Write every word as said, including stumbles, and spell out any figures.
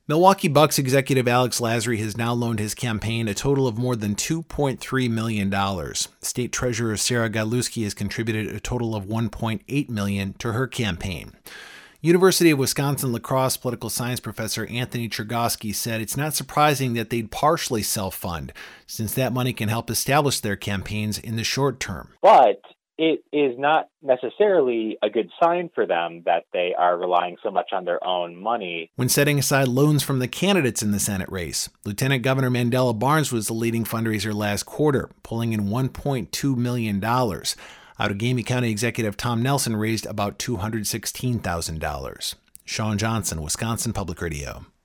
Milwaukee Bucks executive Alex Lasry has now loaned his campaign a total of more than two point three million dollars. State Treasurer Sarah Godlewski has contributed a total of one point eight million dollars to her campaign. University of Wisconsin La Crosse political science professor Anthony Chergosky said it's not surprising that they'd partially self-fund, since that money can help establish their campaigns in the short term. But it is not necessarily a good sign for them that they are relying so much on their own money. When setting aside loans from the candidates in the Senate race, Lieutenant Governor Mandela Barnes was the leading fundraiser last quarter, pulling in one point two million dollars. Outagamie County Executive Tom Nelson raised about two hundred sixteen thousand dollars. Sean Johnson, Wisconsin Public Radio.